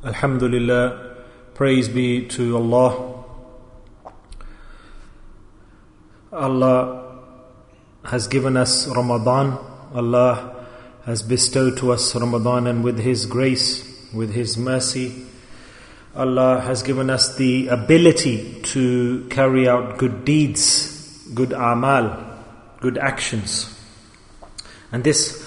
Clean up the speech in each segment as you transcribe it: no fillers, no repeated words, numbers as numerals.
Alhamdulillah, praise be to Allah. Allah has given us Ramadan. Allah has bestowed to us Ramadan, and with His grace, with His mercy, Allah has given us the ability to carry out good deeds, good a'mal, good actions. And this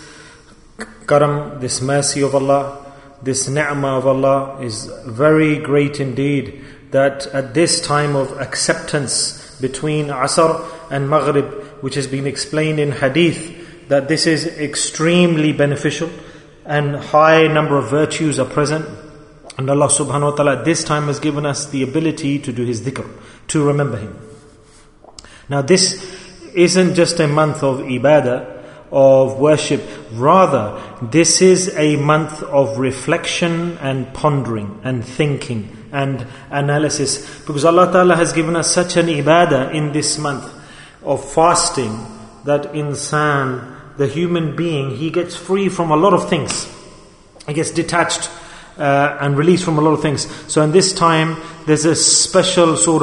karam, this mercy of Allah, this ni'mah of Allah is very great indeed, that at this time of acceptance between Asr and Maghrib, which has been explained in hadith, that this is extremely beneficial and high number of virtues are present. And Allah subhanahu wa ta'ala at this time has given us the ability to do His dhikr, to remember Him. Now this isn't just a month of ibadah, of worship, rather this is a month of reflection and pondering and thinking and analysis, because Allah Ta'ala has given us such an ibadah in this month of fasting that insan, the human being, he gets free from a lot of things. He gets detached and released from a lot of things. So in this time there's a special sort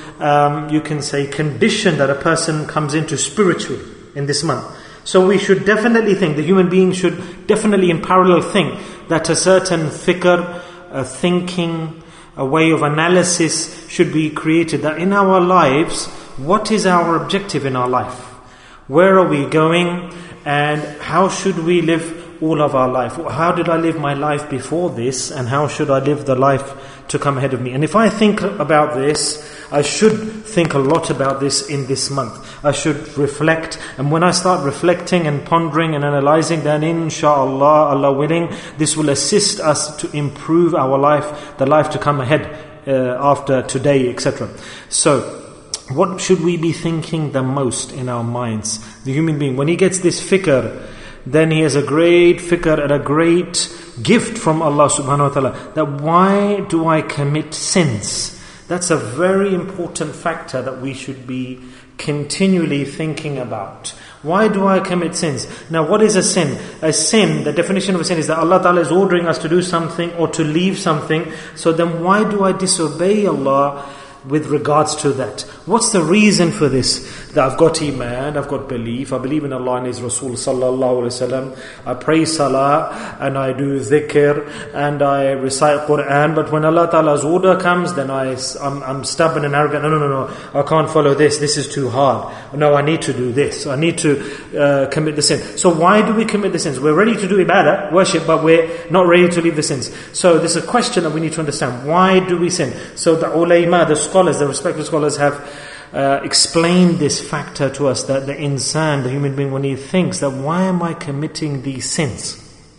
of you can say condition that a person comes into spiritually in this month. So we should definitely think, the human being should definitely in parallel think that a certain fikr, a thinking, a way of analysis should be created, that in our lives, what is our objective in our life? Where are we going? And how should we live all of our life? How did I live my life before this? And how should I live the life to come ahead of me? And if I think about this, I should think a lot about this in this month. I should reflect. And when I start reflecting and pondering and analyzing, then inshallah, Allah willing, this will assist us to improve our life, the life to come ahead after today, etc. So, what should we be thinking the most in our minds? The human being, when he gets this fikr, then he has a great fikr and a great gift from Allah subhanahu wa ta'ala. That why do I commit sins? That's a very important factor that we should be continually thinking about. Why do I commit sins? Now what is a sin? A sin, the definition of a sin is that Allah Ta'ala is ordering us to do something or to leave something. So then why do I disobey Allah with regards to that? What's the reason for this? That I've got iman, I've got belief, I believe in Allah and His Rasul sallallahu alaihi wasallam, I pray salah and I do dhikr and I recite Quran, but when Allah Ta'ala's order comes, then I'm stubborn and arrogant. No, I can't follow this is too hard. No, I need to do this, I need to commit the sin. So why do we commit the sins? We're ready to do ibadah, worship, but we're not ready to leave the sins. So there's a question that we need to understand. Why do we sin? So the ulama, the scholars, the respected scholars have explained this factor to us, that the insan, the human being, when he thinks that why am I committing these sins?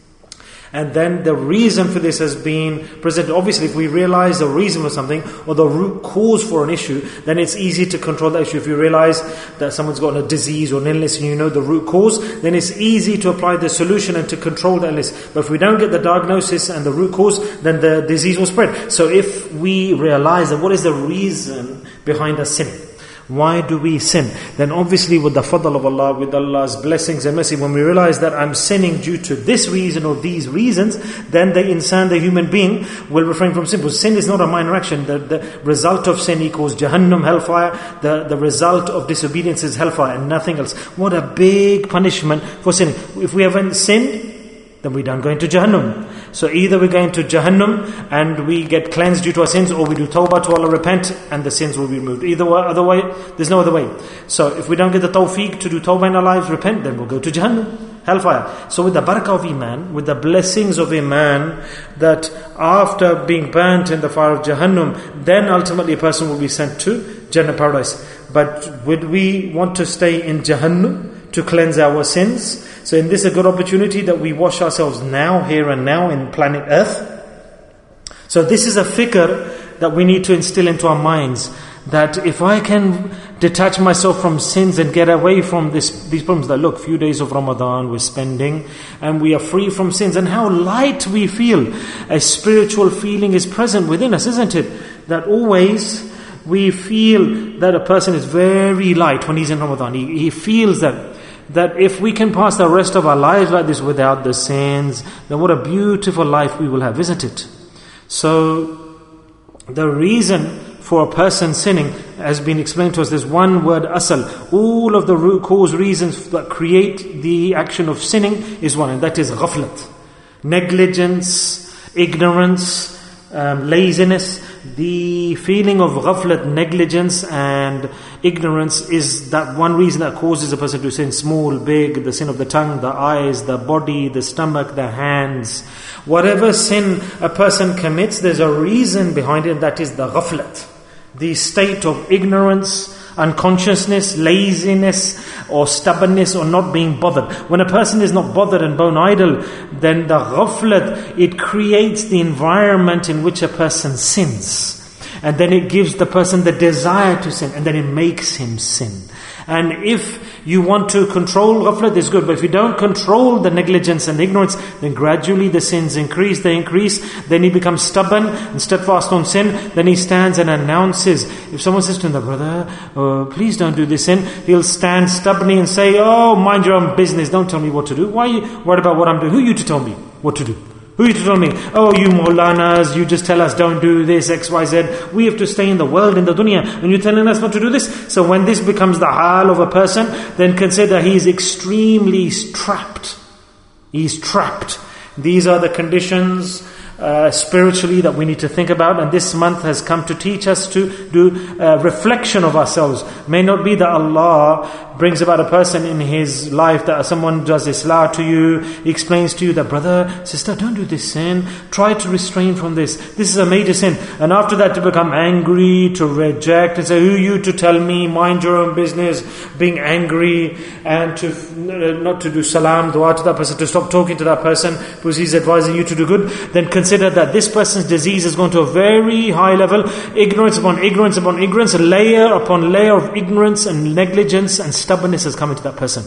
And then the reason for this has been presented. Obviously, if we realize the reason for something or the root cause for an issue, then it's easy to control that issue. If you realize that someone's got a disease or an illness and you know the root cause, then it's easy to apply the solution and to control the illness. But if we don't get the diagnosis and the root cause, then the disease will spread. So if we realize that what is the reason behind a sin, why do we sin? Then obviously with the fadl of Allah, with Allah's blessings and mercy, when we realize that I'm sinning due to this reason or these reasons, then the insan, the human being, will refrain from sin. Because sin is not a minor action. The result of sin equals Jahannam, hellfire. The result of disobedience is hellfire and nothing else. What a big punishment for sinning. If we haven't sinned, then we don't go into Jahannam. So either we go into Jahannam and we get cleansed due to our sins, or we do tawbah to Allah, repent, and the sins will be removed. Either way, other way, there's no other way. So if we don't get the tawfiq to do tawbah in our lives, repent, then we'll go to Jahannam, hellfire. So with the barakah of iman, with the blessings of iman, that after being burnt in the fire of Jahannam, then ultimately a person will be sent to Jannah, paradise. But would we want to stay in Jahannam to cleanse our sins? So in this a good opportunity that we wash ourselves now, here and now in planet Earth. So this is a fikr that we need to instill into our minds, that if I can detach myself from sins and get away from these problems, that look, few days of Ramadan we're spending and we are free from sins, and how light we feel. A spiritual feeling is present within us, isn't it? That always we feel that a person is very light when he's in Ramadan. He feels that if we can pass the rest of our lives like this without the sins, then what a beautiful life we will have, isn't it? So the reason for a person sinning has been explained to us. There's one word, asal. All of the root cause reasons that create the action of sinning is one, and that is ghaflat. Negligence, ignorance, laziness. The feeling of ghaflat, negligence and ignorance is that one reason that causes a person to sin. Small, big, the sin of the tongue, the eyes, the body, the stomach, the hands. Whatever sin a person commits, there's a reason behind it, and that is the ghaflat. The state of ignorance, unconsciousness, laziness or stubbornness or not being bothered. When a person is not bothered and bone idle, then the ghaflat, it creates the environment in which a person sins. And then it gives the person the desire to sin, and then it makes him sin. And if you want to control ghaflat, it's good. But if you don't control the negligence and ignorance, then gradually the sins increase. They increase. Then he becomes stubborn and steadfast on sin. Then he stands and announces. If someone says to him, brother, please don't do this sin, he'll stand stubbornly and say, oh, mind your own business. Don't tell me what to do. Why are you worried about what I'm doing? Who are you to tell me what to do? Who are you to tell me? Oh, you Maulanas, you just tell us don't do this, X, Y, Z. We have to stay in the world, in the dunya, and you're telling us not to do this. So when this becomes the hal of a person, then consider he is extremely trapped. He's trapped. These are the conditions spiritually that we need to think about, and this month has come to teach us to do reflection of ourselves. May not be that Allah brings about a person in his life, that someone does islah to you, he explains to you that, brother, sister, don't do this sin, try to restrain from this is a major sin, and after that to become angry, to reject and say, who are you to tell me, mind your own business, being angry, and to not to do salam, dua to that person, to stop talking to that person because he's advising you to do good. Then consider that this person's disease has gone to a very high level, ignorance upon ignorance upon ignorance, layer upon layer of ignorance and negligence and stubbornness has come into that person.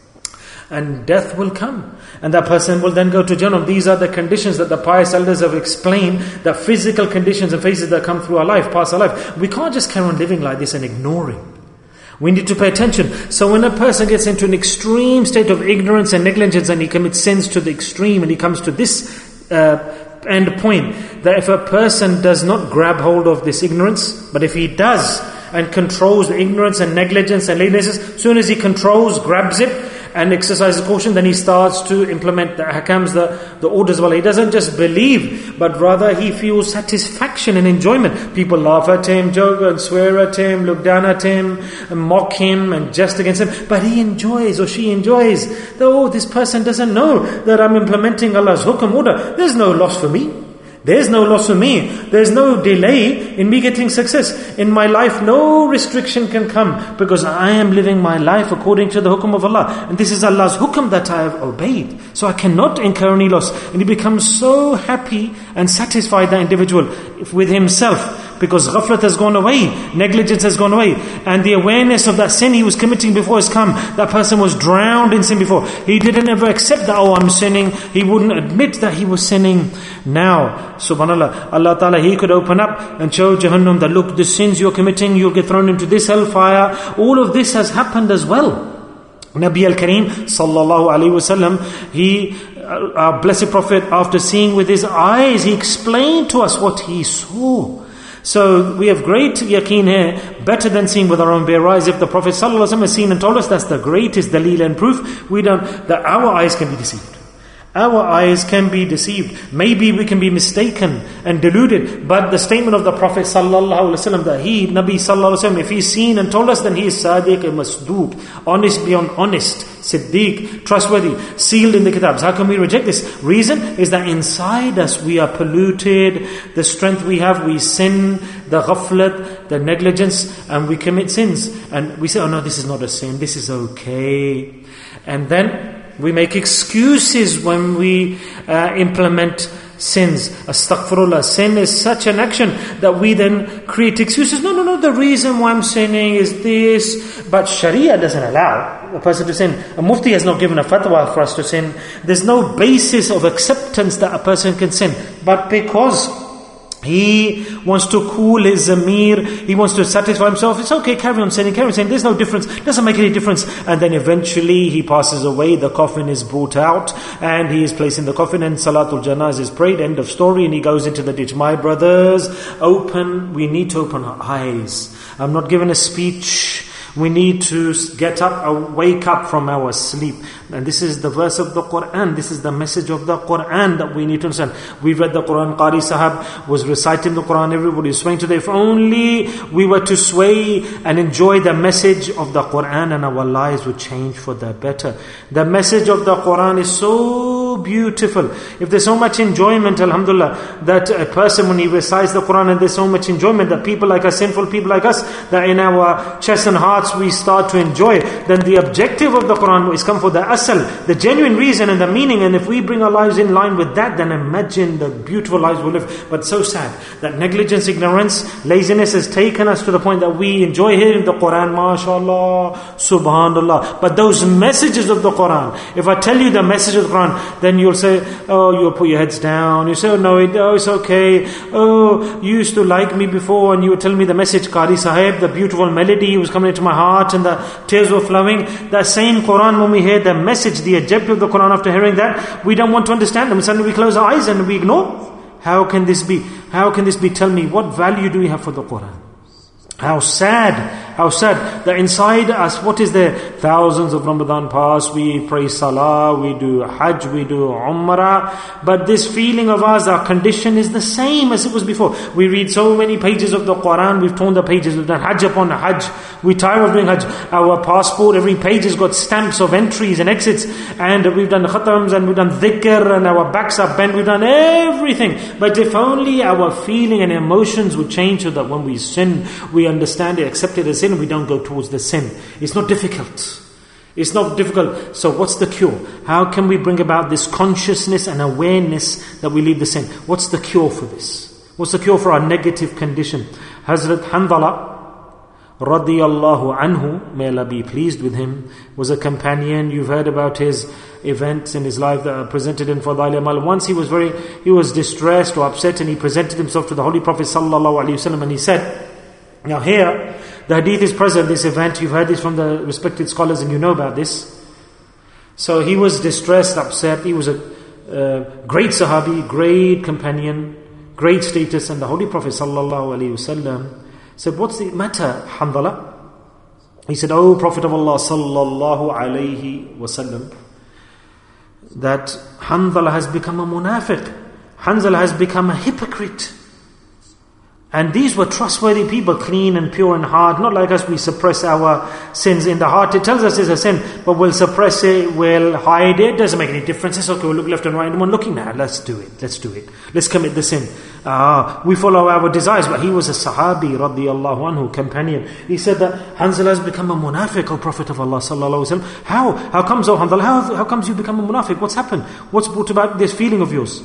And death will come. And that person will then go to Jannah. These are the conditions that the pious elders have explained, the physical conditions and phases that come through our life, past our life. We can't just carry on living like this and ignoring. We need to pay attention. So when a person gets into an extreme state of ignorance and negligence and he commits sins to the extreme and he comes to this end point, that if a person does not grab hold of this ignorance, but if he does and controls the ignorance and negligence and laziness, as soon as he controls, grabs it and exercises caution, then he starts to implement the ahkams, the orders of Allah. He doesn't just believe, but rather he feels satisfaction and enjoyment. People laugh at him, joke and swear at him, look down at him, and mock him and jest against him. But he enjoys, or she enjoys, that, oh, this person doesn't know that I'm implementing Allah's hukum order. There's no loss for me. There's no loss for me. There's no delay in me getting success. In my life, no restriction can come because I am living my life according to the hukum of Allah. And this is Allah's hukum that I have obeyed. So I cannot incur any loss. And he becomes so happy and satisfied, that individual, with himself. Because ghaflat has gone away, negligence has gone away, and the awareness of that sin he was committing before has come. That person was drowned in sin before. He didn't ever accept that, oh, I'm sinning. He wouldn't admit that he was sinning. Now, subhanAllah, Allah Ta'ala, He could open up and show Jahannam that, look, the sins you're committing, you'll get thrown into this hellfire. All of this has happened as well. Nabi al-Kareem sallallahu alayhi wasallam, our blessed Prophet, after seeing with his eyes, he explained to us what he saw. So we have great yaqeen here, better than seeing with our own bare eyes. If the Prophet ﷺ has seen and told us, that's the greatest daleel and proof. That our eyes can be deceived. Our eyes can be deceived. Maybe we can be mistaken and deluded. But the statement of the Prophet ﷺ, that he, Nabi ﷺ, if he's seen and told us, then he is sadiq and masduq, honest beyond honest, siddiq, trustworthy, sealed in the kitabs. How can we reject this? Reason is that inside us we are polluted. The strength we have, we sin, the ghaflat, the negligence, and we commit sins. And we say, oh no, this is not a sin, this is okay. And then we make excuses when we implement sins. Astaghfirullah. Sin is such an action that we then create excuses. No, the reason why I'm sinning is this. But Sharia doesn't allow a person to sin. A mufti has not given a fatwa for us to sin. There's no basis of acceptance that a person can sin. But because He wants to cool his zamir. He wants to satisfy himself. It's okay, carry on saying. There's no difference. Doesn't make any difference. And then eventually he passes away. The coffin is brought out and he is placed in the coffin and Salatul Janazah is prayed. End of story. And he goes into the ditch. My brothers, we need to open our eyes. I'm not giving a speech. We need to get up, wake up from our sleep. And this is the verse of the Quran. This is the message of the Quran that we need to understand. We've read the Quran. Qari Sahab was reciting the Quran. Everybody is swaying today. If only we were to sway and enjoy the message of the Quran, and our lives would change for the better. The message of the Quran is so beautiful. If there's so much enjoyment, alhamdulillah, that a person when he recites the Quran and there's so much enjoyment that people like us, sinful people like us, that in our chest and hearts we start to enjoy it, then the objective of the Quran is come for the asal, the genuine reason and the meaning. And if we bring our lives in line with that, then imagine the beautiful lives we live. But so sad that negligence, ignorance, laziness has taken us to the point that we enjoy hearing the Quran, mashallah, subhanallah. But those messages of the Quran, if I tell you the message of the Quran, then you'll say, oh, you'll put your heads down. You say, oh no, it's okay. Oh, you used to like me before and you would tell me the message, Qari Sahib, the beautiful melody was coming into my heart and the tears were flowing. That same Quran, when we hear the message, the objective of the Quran, after hearing that, we don't want to understand them. Suddenly we close our eyes and we ignore. How can this be? How can this be? Tell me, what value do we have for the Quran? How sad that inside us, what is there? Thousands of Ramadan pass, we pray Salah, we do Hajj, we do Umrah, but this feeling of ours, our condition is the same as it was before. We read so many pages of the Quran, we've torn the pages, we've done Hajj upon Hajj, we tire of doing Hajj. Our passport, every page has got stamps of entries and exits, and we've done khatams and we've done dhikr, and our backs are bent, we've done everything. But if only our feeling and emotions would change so that when we sin, we understand it, accept it as sin, we don't go towards the sin. It's not difficult. It's not difficult. So what's the cure? How can we bring about this consciousness and awareness that we leave the sin? What's the cure for this? What's the cure for our negative condition? Hazrat Hanzala radiyallahu anhu, may Allah be pleased with him, was a companion. You've heard about his events in his life that are presented in Fadail Amal. Once he was distressed or upset and he presented himself to the Holy Prophet sallallahu alaihi wasallam and he said, now here, the hadith is present, this event, you've heard this from the respected scholars and you know about this. So he was distressed, upset, he was a great Sahabi, great companion, great status, and the Holy Prophet ﷺ said, what's the matter, Hanzala? He said, oh Prophet of Allah ﷺ, that Hanzala has become a munafiq, Hanzala has become a hypocrite. And these were trustworthy people, clean and pure in heart. Not like us, we suppress our sins in the heart. It tells us it's a sin, but we'll suppress it, we'll hide it. It doesn't make any difference. It's okay, we'll look left and right. Anyone looking now, let's do it. Let's commit the sin. We follow our desires. But he was a Sahabi, radiyallahu anhu, companion. He said that Hanzala has become a munafiq, O Prophet of Allah, sallallahu alaihi wasallam. How comes, O Hanzala, how comes you become a munafiq? What's happened? What's brought about this feeling of yours?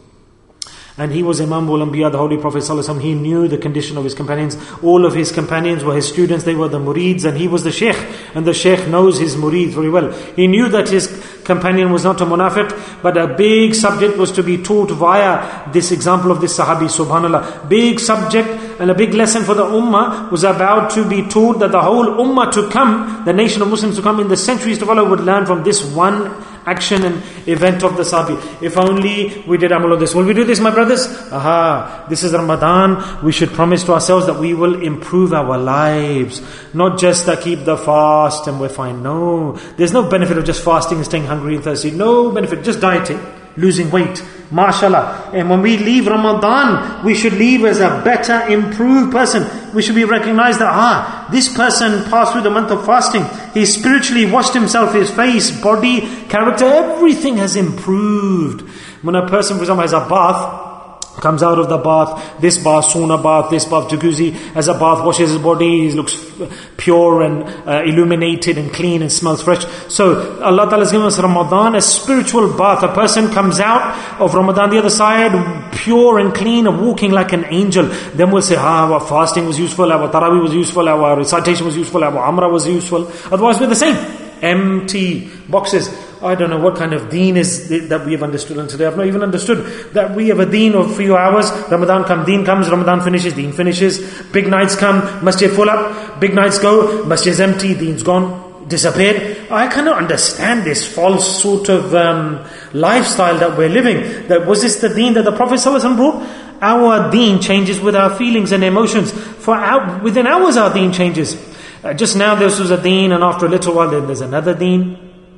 And he was Imam al-Anbiya, the Holy Prophet ﷺ. He knew the condition of his companions. All of his companions were his students. They were the murids, and he was the sheikh. And the sheikh knows his murid very well. He knew that his companion was not a munafiq, but a big subject was to be taught via this example of this Sahabi, subhanallah. Big subject and a big lesson for the ummah was about to be taught, that the whole ummah to come, the nation of Muslims to come in the centuries to follow, would learn from this one action and event of the Sahabi. If only we did amal of this. Will we do this, my brothers? This is Ramadan. We should promise to ourselves that we will improve our lives. Not just that keep the fast and we're fine. No. There's no benefit of just fasting and staying hungry and thirsty. No benefit. Just dieting. Losing weight. MashaAllah. And when we leave Ramadan, we should leave as a better, improved person. We should be recognized that, this person passed through the month of fasting. He spiritually washed himself, his face, body, character, everything has improved. When a person, for example, has a bath, comes out of the bath, this bath, sauna bath, this bath, jacuzzi, as a bath, washes his body, he looks pure and illuminated and clean and smells fresh. So Allah Ta'ala has given us Ramadan, a spiritual bath. A person comes out of Ramadan, the other side, pure and clean and walking like an angel. Then we'll say, our fasting was useful, our tarawih was useful, our recitation was useful, our umrah was useful. Otherwise we're the same. Empty boxes. I don't know what kind of deen is that we have understood until today. I've not even understood that we have a deen of few hours. Ramadan comes, deen comes, Ramadan finishes, deen finishes. Big nights come, masjid full up. Big nights go, masjid's empty, deen's gone, disappeared. I cannot understand this false sort of lifestyle that we're living. That was this the deen that the Prophet ﷺ brought? Our deen changes with our feelings and emotions. Within hours our deen changes. Just now this was a deen, and after a little while then there's another deen.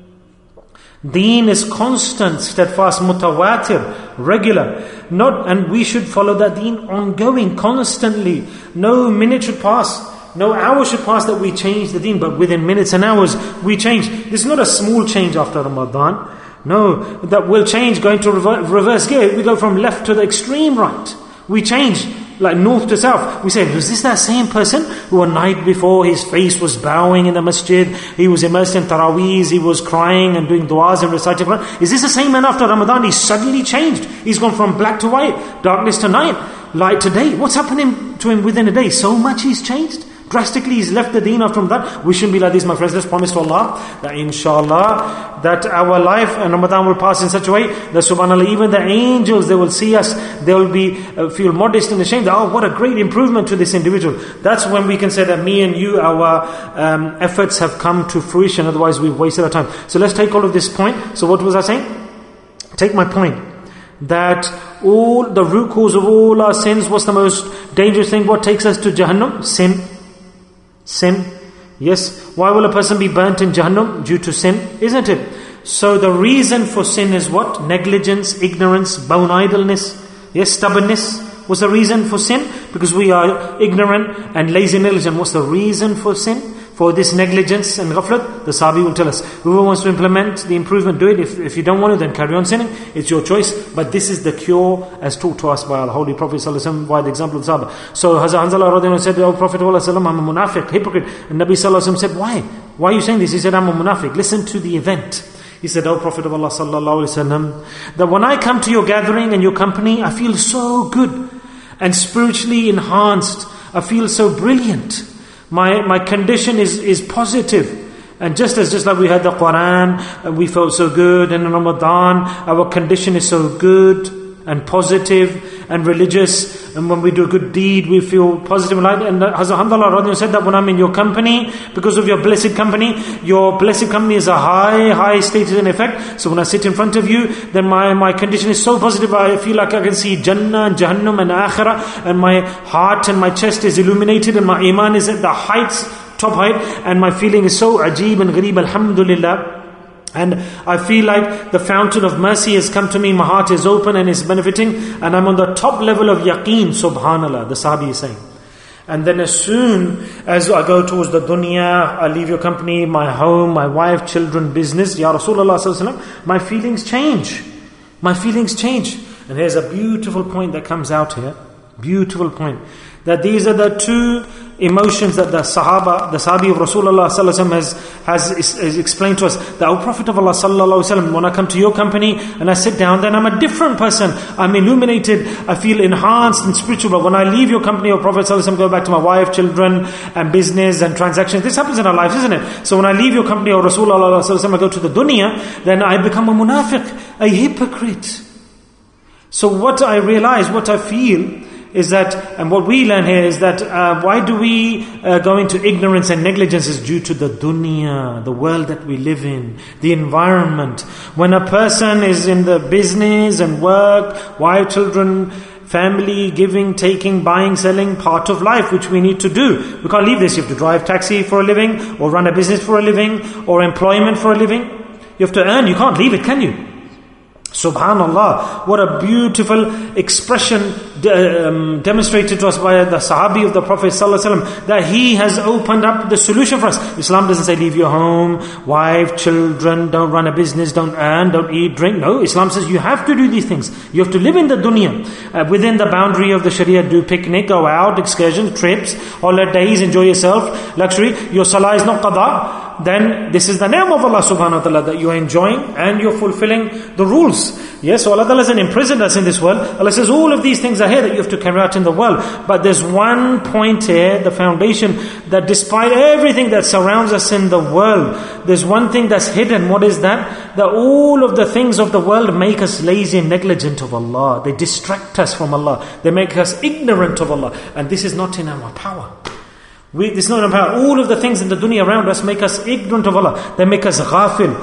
Deen is constant, steadfast, mutawatir, regular. And we should follow that deen ongoing, constantly. No minute should pass, no hour should pass that we change the deen, but within minutes and hours we change. This is not a small change after Ramadan. No, that will change, going to reverse gear. We go from left to the extreme right. We change, like north to south. We say, was this that same person who a night before his face was bowing in the masjid, he was immersed in taraweehs, he was crying and doing du'as and reciting Quran? Is this the same man after Ramadan? He's suddenly changed. He's gone from black to white, darkness to night, light to day. What's happening to him within a day? So much he's changed. Drastically, he's left the deen after that. We shouldn't be like this, my friends. Let's promise to Allah that inshallah, that our life and Ramadan will pass in such a way that subhanAllah, even the angels, they will see us, they will be feel modest and ashamed. Oh, what a great improvement to this individual. That's when we can say that me and you, our efforts have come to fruition. Otherwise, we've wasted our time. So let's take all of this point. So what was I saying? Take my point. That all the root cause of all our sins, what's the most dangerous thing? What takes us to Jahannam? Sin. Yes. Why will a person be burnt in Jahannam? Due to sin, isn't it? So the reason for sin is what? Negligence, ignorance, bone idleness. Yes, stubbornness. What's the reason for sin? Because we are ignorant and lazy negligent. What's the reason for sin? For this negligence and ghaflat, the Sahabi will tell us. Whoever wants to implement the improvement, do it. If you don't want to, then carry on sinning. It's your choice. But this is the cure as taught to us by our Holy Prophet ﷺ, by the example of the Sahaba. So Hazrat Hanzala radiallahu anhu said, "O Prophet ﷺ, I'm a munafiq, hypocrite." And Nabi ﷺ said, "Why? Why are you saying this?" He said, "I'm a munafiq." Listen to the event. He said, "O Prophet of Allah sallallahu alaihi wasallam, that when I come to your gathering and your company, I feel so good and spiritually enhanced. I feel so brilliant. My condition is positive. And just like we had the Quran, and we felt so good, and in Ramadan, our condition is so good and positive and religious. And when we do a good deed, we feel positive and light." And Hazrat Hanzala said that when I'm in your company, because of your blessed company is a high status and effect. So when I sit in front of you, then my condition is so positive. I feel like I can see Jannah and Jahannam and Akhirah, and my heart and my chest is illuminated, and my iman is at the top height, and my feeling is so ajeeb and ghareeb, alhamdulillah. And I feel like the fountain of mercy has come to me, my heart is open and is benefiting, and I'm on the top level of yaqeen, subhanallah, the Sahabi is saying. And then as soon as I go towards the dunya, I leave your company, my home, my wife, children, business, Ya Rasulullah sallallahu alaihi wasallam, my feelings change. My feelings change. And here's a beautiful point that comes out here. Beautiful point. That these are the two emotions that the Sahabi of Rasulullah sallallahu alaihi wasallam has explained to us. That, O Prophet of Allah sallallahu alaihi wasallam, when I come to your company and I sit down, then I'm a different person. I'm illuminated. I feel enhanced and spiritual. But when I leave your company, O Prophet sallallahu alaihi wasallam, go back to my wife, children, and business and transactions. This happens in our lives, isn't it? So when I leave your company, O Rasulullah sallallahu alaihi wasallam, I go to the dunya, then I become a munafiq, a hypocrite. So what I realize, what I feel, is that, and what we learn here is that why do we go into ignorance and negligence is due to the dunya, the world that we live in, the environment. When a person is in the business and work, wife, children, family, giving, taking, buying, selling, part of life which we need to do. We can't leave this. You have to drive taxi for a living, or run a business for a living, or employment for a living. You have to earn. You can't leave it, can you? Subhanallah, what a beautiful expression demonstrated to us by the Sahabi of the Prophet ﷺ, that he has opened up the solution for us. Islam doesn't say leave your home, wife, children, don't run a business, don't earn, don't eat, drink. No, Islam says you have to do these things. You have to live in the dunya, within the boundary of the Sharia. Do picnic, go out, excursions, trips, holidays, enjoy yourself, luxury. Your salah is not qada. then this is the name of Allah subhanahu wa ta'ala that you are enjoying and you're fulfilling the rules. Yes, so Allah ta'ala hasn't imprisoned us in this world. Allah says all of these things are here that you have to carry out in the world. But there's one point here, the foundation, that despite everything that surrounds us in the world, there's one thing that's hidden. What is that? That all of the things of the world make us lazy and negligent of Allah. They distract us from Allah. They make us ignorant of Allah. And this is not in our power. This is not in our power. All of the things in the dunya around us make us ignorant of Allah. They make us ghafil.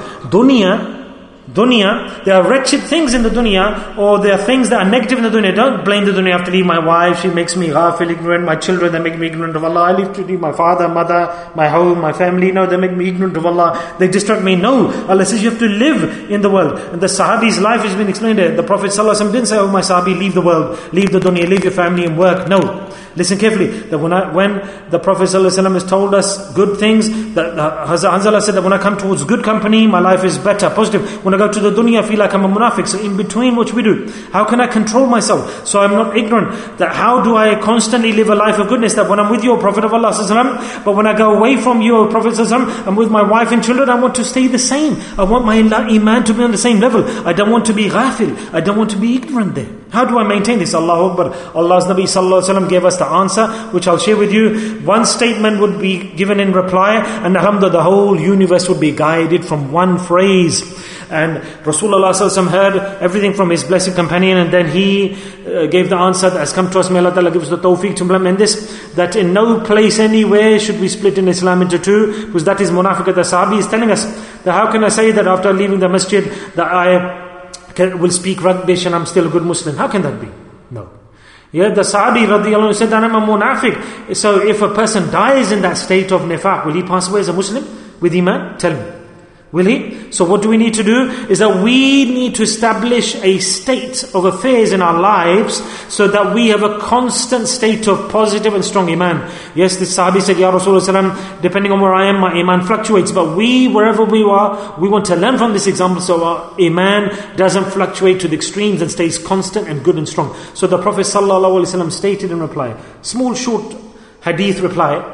Dunya, there are wretched things in the dunya, or there are things that are negative in the dunya. Don't blame the dunya. I have to leave my wife, she makes me ghafil, ignorant. My children, they make me ignorant of Allah. I have to leave my father, mother, my home, my family. No, they make me ignorant of Allah. They distract me. No, Allah says you have to live in the world. And the Sahabi's life has been explained there. The Prophet ﷺ didn't say, oh my Sahabi, leave the world, leave the dunya, leave your family and work. No. Listen carefully, that when the Prophet ﷺ has told us good things, that Hazrat Hanzala said that when I come towards good company, my life is better, positive. When I go to the dunya, I feel like I'm a munafiq. So in between, what should we do? How can I control myself so I'm not ignorant? That how do I constantly live a life of goodness? That when I'm with you, O Prophet of Allah ﷺ, but when I go away from you, O Prophet ﷺ, I'm with my wife and children, I want to stay the same. I want my iman to be on the same level. I don't want to be ghafil. I don't want to be ignorant there. How do I maintain this? Allahu Akbar. Allah's Nabi sallallahu alaihi wasallam gave us the answer, which I'll share with you. One statement would be given in reply, and alhamdulillah, the whole universe would be guided from one phrase. And Rasulullah sallallahu alaihi wasallam heard everything from his blessed companion, and then he gave the answer that has come to us. May Allah Ta'ala give us the tawfiq to implement this, that in no place anywhere should we split in Islam into two, because that is munafiqat. The Sahabi is telling us that how can I say that after leaving the masjid that I will speak rubbish and I'm still a good Muslim? How can that be? No. Yeah, the Sahabi radiallahu anhu said that I'm a munafiq. So if a person dies in that state of nifaq, will he pass away as a Muslim with iman? Tell me. Will he? So what do we need to do? Is that we need to establish a state of affairs in our lives so that we have a constant state of positive and strong iman. Yes, the Sahabi said, Ya Rasulullah, depending on where I am, my iman fluctuates. But wherever we are, we want to learn from this example so our iman doesn't fluctuate to the extremes and stays constant and good and strong. So the Prophet ﷺ stated in reply, small short hadith reply,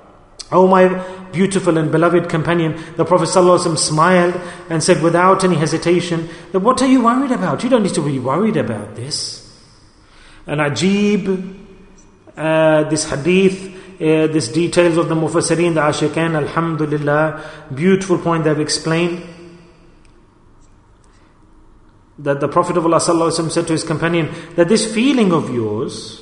"Oh my beautiful and beloved companion," the Prophet ﷺ smiled and said without any hesitation, that what are you worried about? You don't need to be worried about this. And Ajib, this hadith, this details of the Mufassirin, the Ashiqain, alhamdulillah, beautiful point they've explained. That the Prophet of Allah ﷺ said to his companion, that this feeling of yours,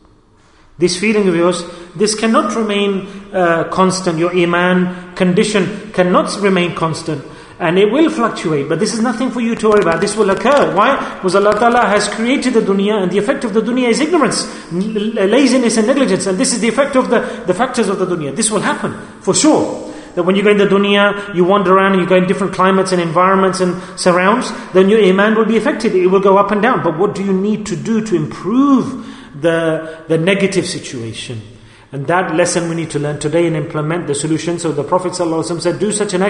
this cannot remain constant. Your iman condition cannot remain constant. And it will fluctuate. But this is nothing for you to worry about. This will occur. Why? Because Allah Ta'ala has created the dunya, and the effect of the dunya is ignorance, laziness and negligence. And this is the effect of the factors of the dunya. This will happen, for sure. That when you go in the dunya, you wander around and you go in different climates and environments and surrounds, then your iman will be affected. It will go up and down. But what do you need to do to improve the negative situation? And that lesson we need to learn today and implement the solution. So the Prophet ﷺ said, do such an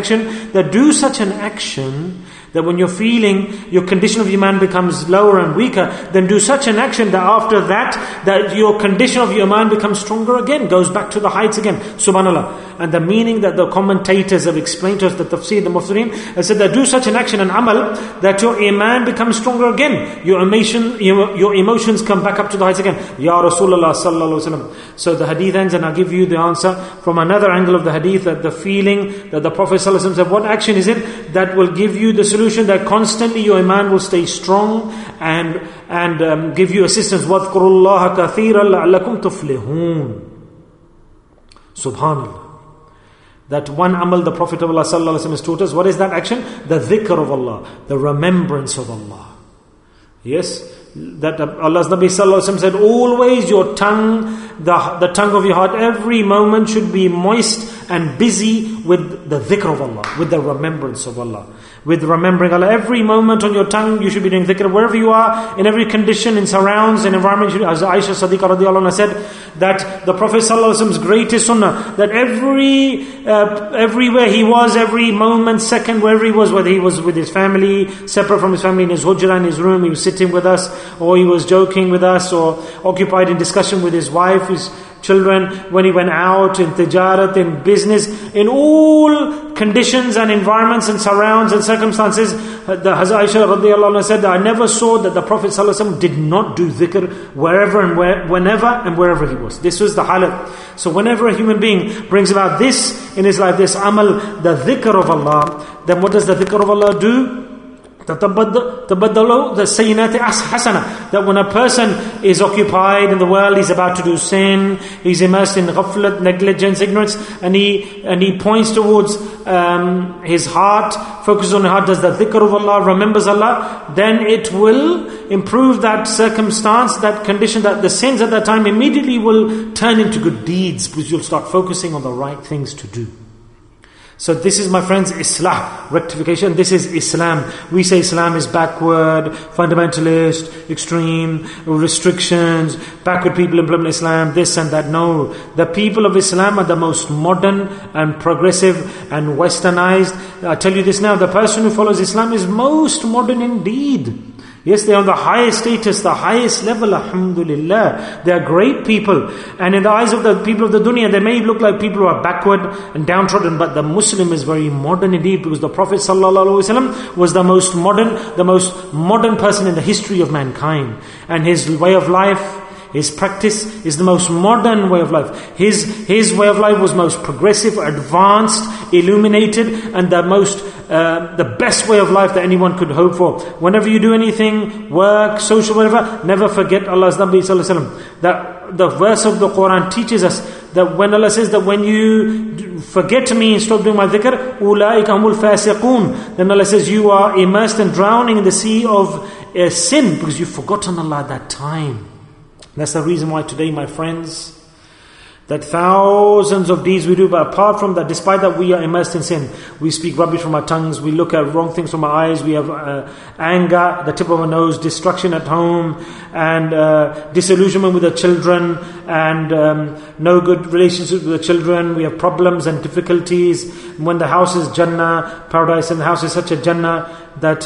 action that when you're feeling your condition of iman becomes lower and weaker, then do such an action that after that your condition of your iman becomes stronger again, goes back to the heights again. Subhanallah. And the meaning that the commentators have explained to us, the tafsir, the mufassirin, have said that do such an action and amal that your iman becomes stronger again. Your emotions come back up to the heights again. Ya Rasulullah sallallahu alaihi wasallam. So the hadith ends, and I'll give you the answer from another angle of the hadith, that the feeling that the Prophet sallallahu alaihi wasallam said, what action is it that will give you the solution that constantly your iman will stay strong and give you assistance? وَاذْكُرُوا اللَّهَ كَثِيرًا لَعَلَّكُمْ تُفْلِحُونَ. Subhanallah. That one amal the Prophet of Allah sallallahu alaihi wasallam has taught us. What is that action? The dhikr of Allah, the remembrance of Allah. Yes, that Allah's Nabi sallallahu alaihi wasallam said, always your tongue, the tongue of your heart, every moment should be moist and busy with the dhikr of Allah, with the remembrance of Allah, with remembering Allah. Every moment on your tongue you should be doing dhikr. Wherever you are, in every condition, in surrounds, in environment. As Aisha Siddiqa radiallahu anha said, that the Prophet sallallahu alaihi wasallam's greatest sunnah, that everywhere he was, every moment, second, wherever he was, whether he was with his family, separate from his family, in his hujra, in his room, he was sitting with us, or he was joking with us, or occupied in discussion with his wife, children, when he went out in tijarat, in business, in all conditions and environments and surrounds and circumstances. The Hazrat Aisha radiallahu anha said that I never saw that the Prophet sallallahu alaihi wasallam did not do dhikr wherever and whenever and wherever he was. This was the halat. So whenever a human being brings about this in his life, this amal, the dhikr of Allah, then what does the dhikr of Allah do? تَبَدَّلُ the sayyinati hasana. That when a person is occupied in the world, he's about to do sin, he's immersed in ghaflat, negligence, ignorance, and he points towards his heart, focuses on his heart, does the dhikr of Allah, remembers Allah, then it will improve that circumstance, that condition, that the sins at that time immediately will turn into good deeds, because you'll start focusing on the right things to do. So this is, my friends, Islah, rectification. This is Islam. We say Islam is backward, fundamentalist, extreme, restrictions, backward people implement Islam, this and that. No, the people of Islam are the most modern and progressive and westernized. I tell you this now, the person who follows Islam is most modern indeed. Yes, they are on the highest status, the highest level, alhamdulillah. They are great people. And in the eyes of the people of the dunya, they may look like people who are backward and downtrodden, but the Muslim is very modern indeed, because the Prophet ﷺ was the most modern person in the history of mankind. And his way of life, his practice is the most modern way of life. His way of life was most progressive, advanced, illuminated, and the best way of life that anyone could hope for. Whenever you do anything, work, social, whatever, never forget Allah's Nabi Sallallahu Alaihi Wasallam. That the verse of the Quran teaches us that when Allah says that when you forget me and stop doing my dhikr, أُولَٰئِكَ هُمُ الْفَاسِقُونَ, then Allah says you are immersed and drowning in the sea of sin, because you've forgotten Allah at that time. That's the reason why today, my friends, that thousands of deeds we do, but apart from that, despite that we are immersed in sin, we speak rubbish from our tongues, we look at wrong things from our eyes, we have anger, the tip of our nose, destruction at home, and disillusionment with the children, and no good relationships with the children. We have problems and difficulties. When the house is Jannah, paradise, and the house is such a Jannah that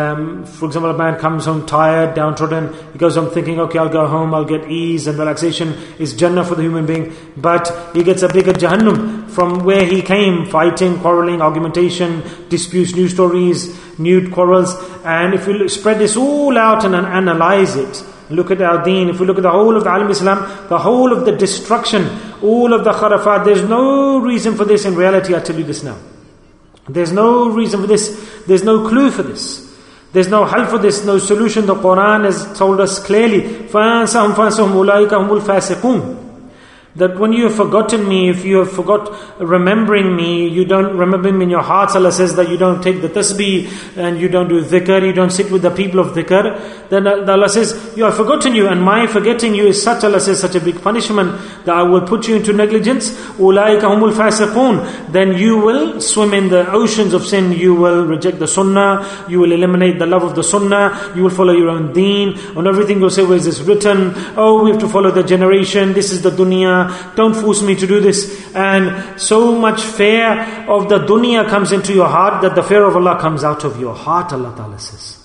for example, a man comes home tired, downtrodden, he goes home thinking, okay, I'll go home, I'll get ease and relaxation, is Jannah for the human being, but he gets a bigger Jahannam from where he came, fighting, quarreling, argumentation, disputes, new stories, new quarrels. And if we spread this all out and analyze it, look at our deen, if we look at the whole of the Alam Islam, the whole of the destruction, all of the kharafat, there's no reason for this in reality. I tell you this now, there's no reason for this, there's no clue for this. There's no help for this, no solution. The Quran has told us clearly, فَأَنْسَهُمْ أُولَٰئِكَ هُمُ الْفَاسِقُونَ. That when you have forgotten me, if you have forgot remembering me, you don't remember me in your hearts, Allah says that you don't take the tasbih and you don't do dhikr, you don't sit with the people of dhikr, then Allah says, you have forgotten you, and my forgetting you is such, Allah says, such a big punishment that I will put you into negligence. أُولَٰئِكَ هُمُ الْفَاسِقُونَ. Then you will swim in the oceans of sin, you will reject the sunnah, you will eliminate the love of the sunnah, you will follow your own deen. On everything you'll say, where is this written? Oh, we have to follow the generation, this is the dunya, don't force me to do this. And so much fear of the dunya comes into your heart that the fear of Allah comes out of your heart, Allah Ta'ala says.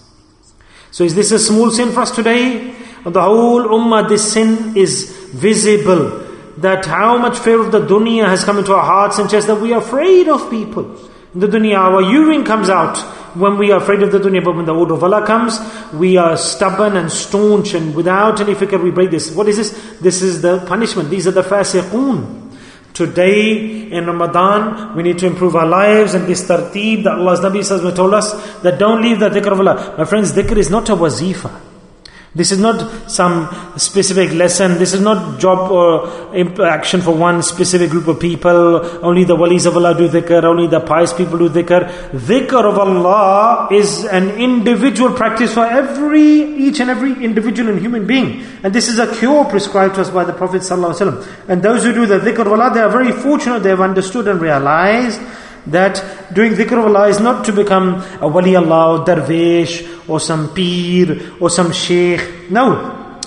So is this a small sin for us today? On the whole ummah, this sin is visible. That how much fear of the dunya has come into our hearts and chests, that we are afraid of people. In the dunya, our urine comes out when we are afraid of the dunya, but when the order of Allah comes, we are stubborn and staunch, and without any fikr we break this. What is this? This is the punishment. These are the fasiqoon. Today in Ramadan, we need to improve our lives, and this tarteeb that Allah's Nabi Sallallahu told us, that don't leave the dhikr of Allah. My friends, dhikr is not a wazifa. This is not some specific lesson. This is not job or action for one specific group of people. Only the walis of Allah do dhikr. Only the pious people do dhikr. Dhikr of Allah is an individual practice for each and every individual and human being. And this is a cure prescribed to us by the Prophet ﷺ. And those who do the dhikr of Allah, they are very fortunate. They have understood and realized that doing dhikr of Allah is not to become a wali Allah or darvish or some peer or some sheikh. No,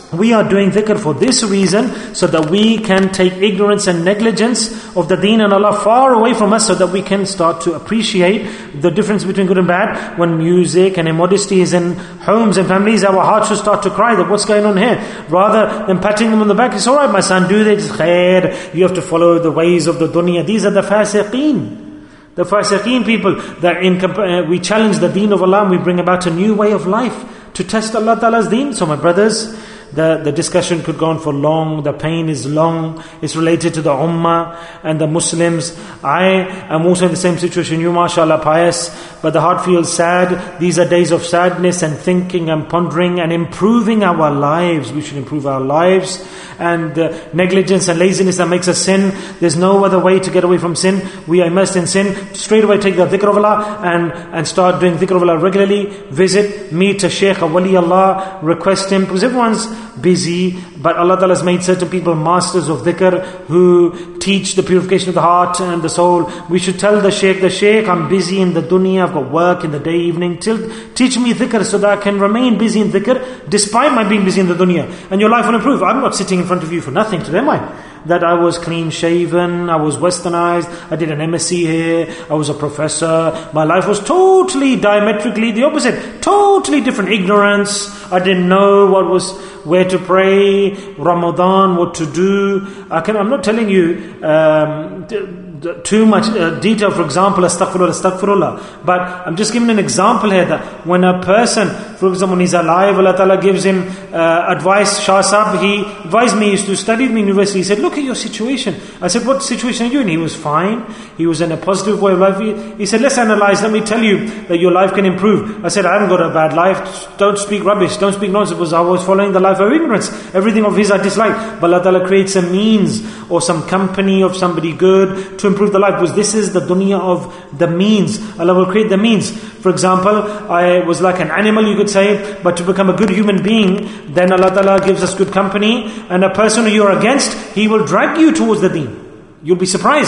We are doing dhikr for this reason, so that we can take ignorance and negligence of the deen and Allah far away from us, so that we can start to appreciate the difference between good and bad. When music and immodesty is in homes and families, our hearts should start to cry that what's going on here? Rather than patting them on the back, it's alright my son, do this, khair, you have to follow the ways of the dunya. These are the fasiqeen. The fasiqeen people, that we challenge the deen of Allah and we bring about a new way of life to test Allah Ta'ala's deen. So my brothers, the discussion could go on for long, the pain is long, it's related to the ummah and the Muslims. I am also in the same situation, you mashallah pious, but the heart feels sad. These are days of sadness and thinking and pondering and improving our lives. We should improve our lives. And negligence and laziness that makes us sin, there's no other way to get away from sin. We are immersed in sin. Straight away take the dhikr of Allah and start doing dhikr of Allah regularly. Visit, meet a shaykh, a wali Allah, request him, because everyone's busy, but Allah Ta'ala has made certain people masters of dhikr who teach the purification of the heart and the soul. We should tell the shaykh, I'm busy in the dunya, I've got work in the day, evening, teach me dhikr so that I can remain busy in dhikr despite my being busy in the dunya, and your life will improve. I'm not sitting in front of you for nothing today, am I? That I was clean shaven, I was westernized, I did an MSc here, I was a professor, my life was totally diametrically the opposite, totally different. Ignorance, I didn't know where to pray, Ramadan, what to do. I'm not telling you too much detail, for example, astaghfirullah, but I'm just giving an example here that when a person, for example, when he's alive, Allah Ta'ala gives him advice. Shah Sahib, he advised me, he used to study in university, he said, look at your situation. I said, what situation are you in? He was fine, he was in a positive way of life. He said, let's analyze, let me tell you that your life can improve. I said, I haven't got a bad life, don't speak rubbish, don't speak nonsense, because I was following the life of ignorance. Everything of his I disliked, but Allah Ta'ala creates a means or some company of somebody good to improve the life, because this is the dunya of the means. Allah will create the means. For example, I was like an animal, you could say, but to become a good human being, then Allah Ta'ala gives us good company, and a person who you're against, he will drag you towards the deen. You'll be surprised.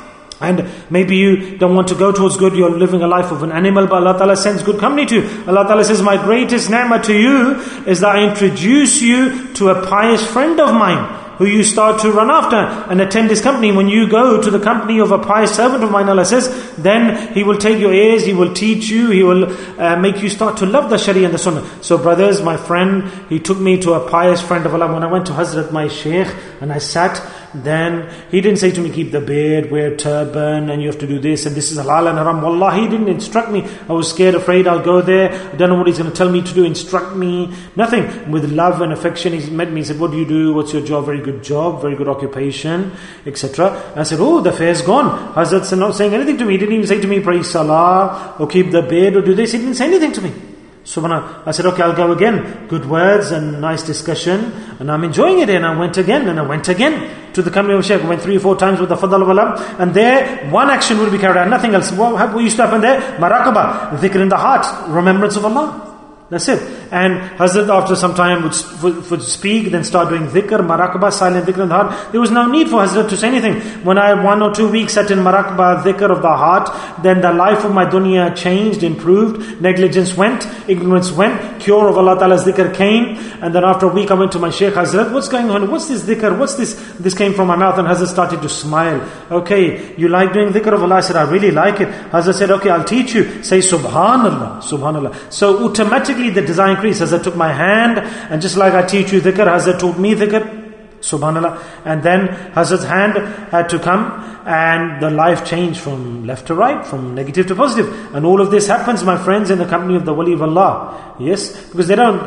And maybe you don't want to go towards good, you're living a life of an animal, but Allah Ta'ala sends good company to you. Allah Ta'ala says, my greatest ni'mah to you is that I introduce you to a pious friend of mine, who you start to run after and attend his company. When you go to the company of a pious servant of mine, Allah says, then he will take your ears, he will teach you, he will make you start to love the Sharia and the Sunnah. So brothers, my friend, he took me to a pious friend of Allah. When I went to Hazrat, my Shaykh, and I sat, then he didn't say to me, keep the beard, wear turban, and you have to do this, and this is halal and haram. Wallah, he didn't instruct me. I was scared, afraid, I'll go there, I don't know what he's going to tell me to do, instruct me, nothing. With love and affection, he met me, he said, what do you do, what's your job? Very good job, very good occupation, etc. I said, oh, the fair's gone. Hazrat's not saying anything to me. He didn't even say to me, pray salah, or keep the beard, or do this. He didn't say anything to me. Subhanallah. I said, okay, I'll go again. Good words and nice discussion, and I'm enjoying it. And I went again, and I went again to the company of Shaykh. I went 3 or 4 times with the Fadl of Allah, and there one action would be carried out, nothing else. What used to happen there? Maraqabah, dhikr in the heart, remembrance of Allah. That's it. And Hazrat after some time would speak, then start doing dhikr, maraqabah, silent dhikr in the heart. There was no need for Hazrat to say anything. When I 1 or 2 weeks sat in maraqabah, dhikr of the heart, then the life of my dunya changed, improved, negligence went, ignorance went, cure of Allah Ta'ala's dhikr came. And then after a week I went to my Shaykh, Hazrat, what's going on? What's this dhikr? What's this? This came from my mouth, and Hazrat started to smile. Okay, you like doing dhikr of Allah? I said, I really like it. Hazrat said, okay, I'll teach you. Say Subhanallah, Subhanallah. So automatically the desire increased. Hazrat took my hand, and just like I teach you dhikr, Hazrat taught me dhikr. Subhanallah. And then Hazrat's hand had to come, and the life changed from left to right, from negative to positive. And all of this happens, my friends, in the company of the Wali of Allah. Yes, because they don't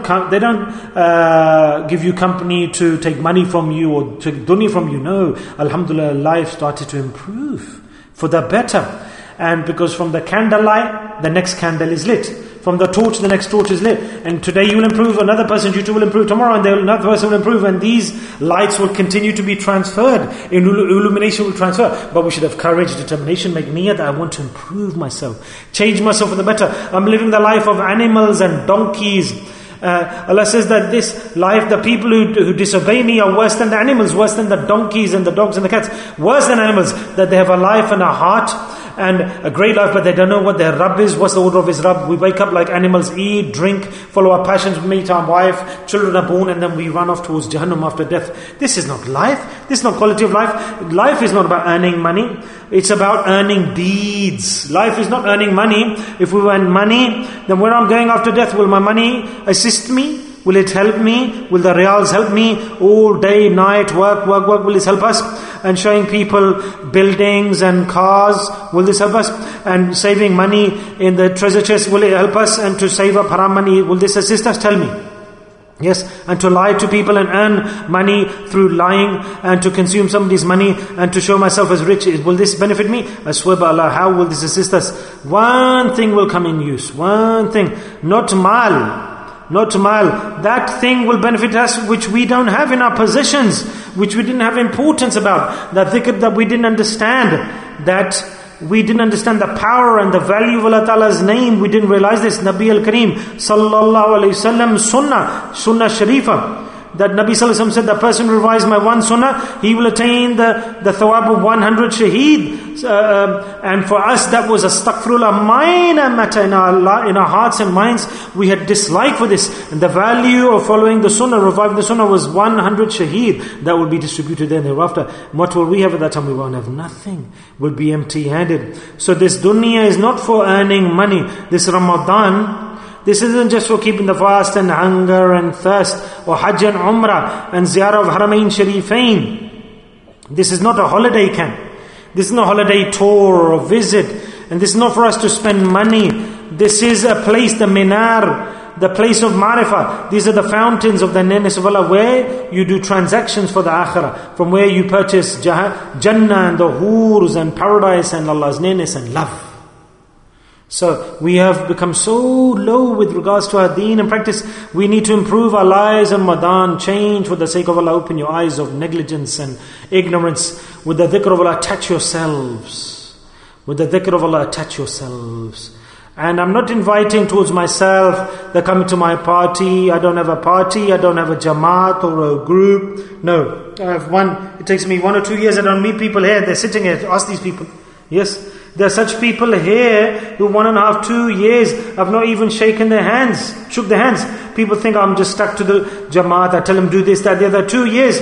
give you company to take money from you or take dunya from you. No, Alhamdulillah, life started to improve for the better. And because from the candlelight, the next candle is lit. From the torch, the next torch is lit. And today you will improve, another person, you too will improve. Tomorrow, and another person will improve. And these lights will continue to be transferred. Illumination will transfer. But we should have courage, determination, make niyyah that I want to improve myself. Change myself for the better. I'm living the life of animals and donkeys. Allah says that this life, the people who disobey me are worse than the animals, worse than the donkeys and the dogs and the cats, worse than animals, that they have a life and a heart and a great life, but they don't know what their Rabb is, what's the order of his Rabb. We wake up like animals, eat, drink, follow our passions, meet our wife, children are born, and then we run off towards Jahannam after death. This is not life. This is not quality of life. Life is not about earning money. It's about earning deeds. Life is not earning money. If we earn money, then when I'm going after death, will my money assist me? Will it help me? Will the riyals help me? All day, night, work. Will this help us? And showing people buildings and cars, will this help us? And saving money in the treasure chest, will it help us? And to save up haram money, will this assist us? Tell me. Yes, and to lie to people and earn money through lying, and to consume somebody's money and to show myself as rich, will this benefit me? I swear by Allah, how will this assist us? One thing will come in use. One thing. Not mal. That thing will benefit us which we don't have in our possessions, which we didn't have importance about. That dhikr that we didn't understand, that we didn't understand the power and the value of Allah Ta'ala's name. We didn't realize this. Nabi al-Kareem Sallallahu Alaihi Wasallam Sunnah Sharifah. That Nabi Sallallahu Alaihi Wasallam said, the person who revives my one sunnah, he will attain the thawab of 100 shaheed. And for us that was astaghfirullah, minor matter in our hearts and minds. We had dislike for this. And the value of following the sunnah, reviving the sunnah, was 100 shaheed. That will be distributed there and thereafter. What will we have at that time? We won't have nothing. We'll be empty-handed. So this dunya is not for earning money. This Ramadan, this isn't just for keeping the fast and hunger and thirst, or Hajj and Umrah and Ziyarah of Haramain Sharifain. This is not a holiday camp. This is not a holiday tour or visit. And this is not for us to spend money. This is a place, the Minar, the place of Marifah. These are the fountains of the nearness of Allah, where you do transactions for the Akhirah, from where you purchase Jannah and the Hurs and paradise and Allah's nearness and love. So we have become so low with regards to our deen and practice. We need to improve our lives in Ramadan. Change for the sake of Allah. Open your eyes of negligence and ignorance. With the dhikr of Allah, attach yourselves. With the dhikr of Allah, attach yourselves. And I'm not inviting towards myself. They're coming to my party. I don't have a party. I don't have a jamaat or a group. No. I have one. It takes me 1 or 2 years. I don't meet people here. They're sitting here. Ask these people. Yes. There are such people here who 1.5, 2 years have not even shaken their hands, shook their hands. People think I'm just stuck to the Jamaat. I tell them do this, that, the other. 2 years.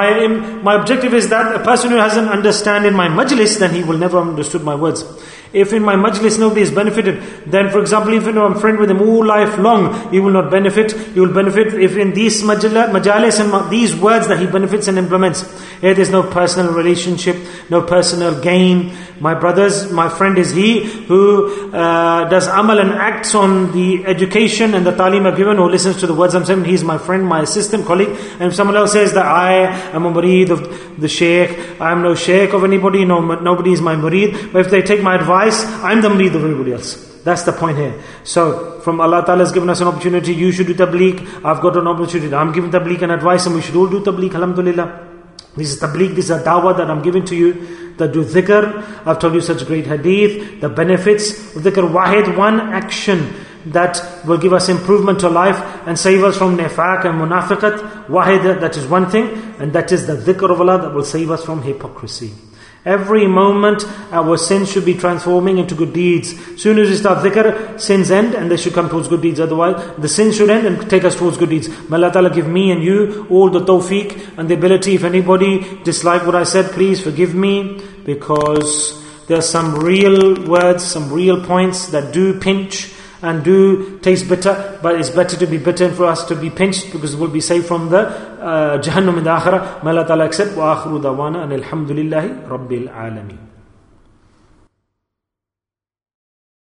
My objective is that a person who hasn't understood in my majlis, then he will never have understood my words. If in my majlis nobody is benefited, then for example, even though I'm friend with him all life long, he will not benefit. He will benefit if in these majalis and these words that he benefits and implements. Here there's no personal relationship, no personal gain. My brothers, my friend is he who does amal and acts on the education and the talim I've given, who listens to the words I'm saying. He's my friend, my assistant, colleague. And if someone else says that I am a murid of the sheikh, I am no sheikh of anybody, nobody is my murid. But if they take my advice, I'm the murid of everybody else. That's the point here. So, from Allah Ta'ala has given us an opportunity. You should do tabligh. I've got an opportunity. I'm giving tabligh and advice, and we should all do tabligh. Alhamdulillah. This is tabligh, this is a dawah that I'm giving to you. That do dhikr. I've told you such great hadith. The benefits of dhikr. Wahid, one action that will give us improvement to life and save us from nifaq and munafiqat. Wahid, that is one thing. And that is the dhikr of Allah that will save us from hypocrisy. Every moment our sins should be transforming into good deeds. Soon as we start dhikr, sins end and they should come towards good deeds. Otherwise, the sins should end and take us towards good deeds. May Allah Ta'ala give me and you all the tawfiq and the ability. If anybody disliked what I said, please forgive me, because there are some real words, some real points that do pinch and do taste bitter, but it's better to be bitter and for us to be pinched, because we'll be saved from the Jahannam in the Akhirah. May Allah Ta'ala accept. Wa akhiru dawana and alhamdulillahi Rabbil Alameen.